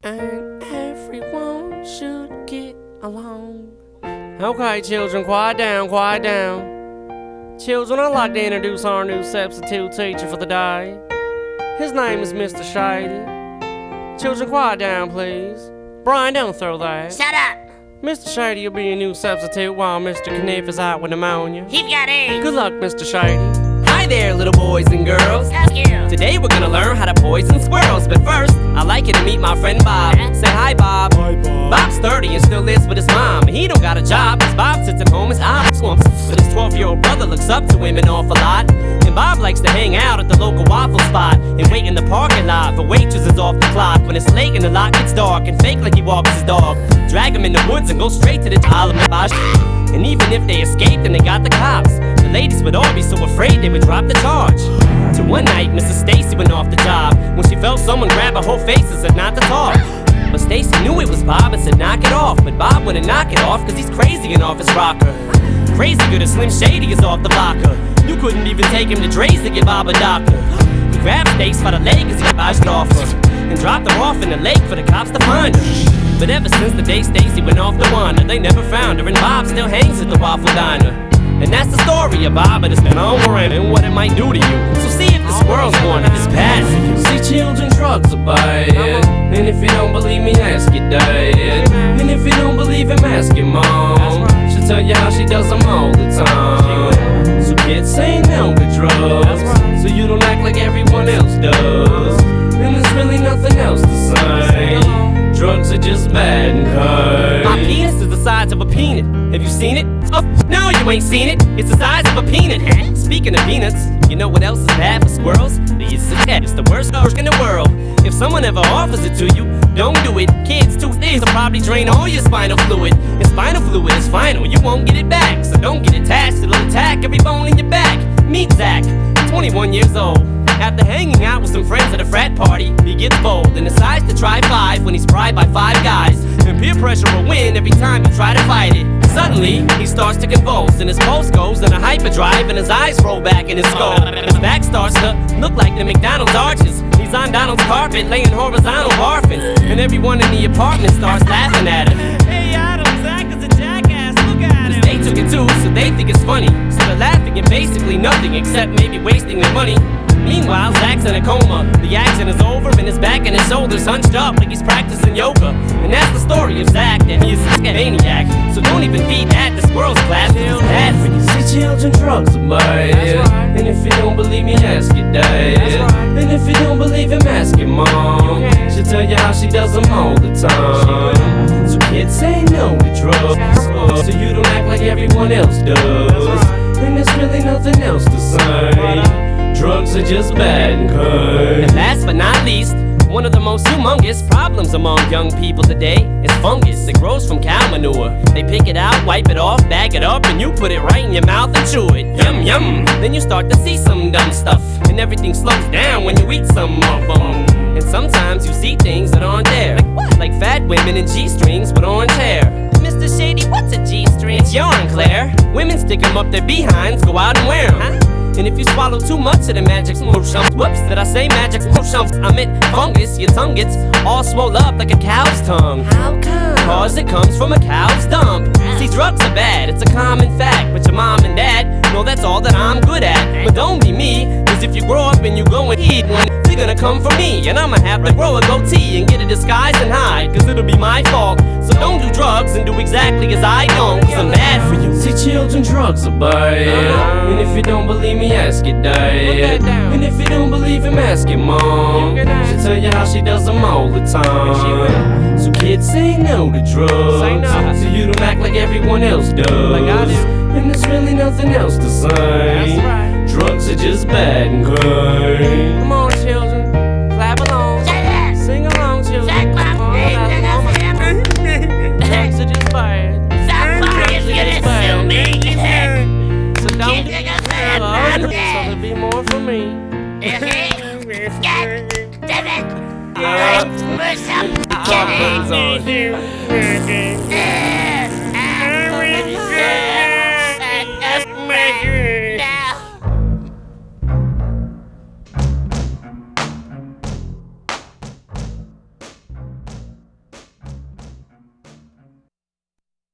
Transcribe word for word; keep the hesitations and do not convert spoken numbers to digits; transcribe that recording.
and everyone should get along. Okay, children, quiet down, quiet down. Children, I'd like to introduce our new substitute teacher for the day. His name is Mister Shady. Children, quiet down, please. Brian, don't throw that. Shut up! Mister Shady will be your new substitute while Mister Kniff is out with pneumonia. He's got AIDS. Good luck, Mister Shady. Hi there, little boys and girls. Thank you. Today we're gonna learn how to poison squirrels. But first, I'd like you to meet my friend Bob. Say hi, Bob. Hi, Bob. Bob's thirty and still lives with his mom. He don't got a job, cause Bob sits at home his eyes slumps. But his twelve-year-old brother looks up to him an awful lot. And Bob likes to hang out at the local waffle spot and wait in the parking lot for waitresses off the clock. When it's late and the lot gets dark and fake like he walks his dog. Drag him in the woods and go straight to the top of the And even if they escaped, then they got the cops. The ladies would all be so afraid they would drop the charge. So one night, Missus Stacy went off the job when she felt someone grab her whole face and said not to talk. But Stacy knew it was Bob and said knock it off. But Bob wouldn't knock it off cause he's crazy and off his rocker. Crazy good as Slim Shady is off the blocker. You couldn't even take him to Dre's to give Bob a doctor. He grabbed Stacy by the leg as he bashed off her and dropped her off in the lake for the cops to find her. But ever since the day Stacy went off to wander, they never found her, and Bob still hangs at the Waffle Diner. And that's the story of Bob and his phenomenon and what it might do to you. So see if the squirrel's born in this bad for you. See, children, drugs are bad. And if you don't believe me, ask your dad. And if you don't believe him, ask your mom. She'll tell you how she does them all the time. So kids, say no to drugs, so you don't act like everyone else does. And there's really nothing else to say. Drugs are just bad and good. My penis is the size of a peanut. Have you seen it? Oh, no, you ain't seen it. It's the size of a peanut. Speaking of peanuts, you know what else is bad for squirrels? It's the worst dog in the world. If someone ever offers it to you, don't do it. Kids, two things will probably drain all your spinal fluid. And spinal fluid is final, you won't get it back. So don't get attached, it'll attack every bone in your back. Meet Zach, twenty-one years old. After hanging out with some friends at a frat party, he gets bold and decides to try five when he's pried by five guys. And peer pressure will win every time you try to fight it. Suddenly, he starts to convulse and his pulse goes in a hyperdrive and his eyes roll back in his skull. His back starts to look like the McDonald's arches. He's on Donald's carpet laying horizontal barfing. And everyone in the apartment starts laughing at him. Hey Adam, Zach is a jackass, look at him. They took it too, so they think it's funny. So they're laughing at basically nothing except maybe wasting their money. Meanwhile, Zach's in a coma. The action is over and his back and his shoulders hunched up like he's practicing yoga. And that's the story of Zach, and he's a maniac. So don't even feed that to squirrels class, it's bad for you. See, children, drugs are bad. And if you don't believe me, ask your dad. And if you don't believe him, ask your mom. She'll tell you how she does them all the time. So kids, say no to drugs, so you don't act like everyone else does. And there's really nothing else to say. Drugs are just bad and good. And last but not least, one of the most humongous problems among young people today is fungus that grows from cow manure. They pick it out, wipe it off, bag it up, and you put it right in your mouth and chew it. Yum yum. Then you start to see some dumb stuff, and everything slows down when you eat some of them. And sometimes you see things that aren't there, like what? Like fat women in G-strings with orange hair. Mister Shady, what's a G-string? It's yarn, Claire. Women stick them up their behinds, go out and wear them. Huh? And if you swallow too much of the magic smooshums, whoops, did I say magic smooshums? I meant fungus, your tongue gets all swole up like a cow's tongue. How come? Cause it comes from a cow's dump. See, drugs are bad, it's a common fact. But your mom and dad know that's all that I'm good at. But don't be me, cause if you grow up and you go and eat one, they're gonna come for me. And I'ma have to grow a goatee and get a disguise and hide, cause it'll be my fault. So don't do drugs and do exactly as I don't, cause I'm bad for you. See, children, drugs are bad. And if you don't believe me, ask your dad. And if you don't believe him, ask your mom. She'll tell you how she does them all the time. So kids, say no to drugs, so you don't act like everyone else does. And there's really nothing else to say. Drugs are just bad and good. Come on, children, clap along. Sing along, children. Drugs are just bad. So don't do drugs, so there'll be more for me. I'm kidding.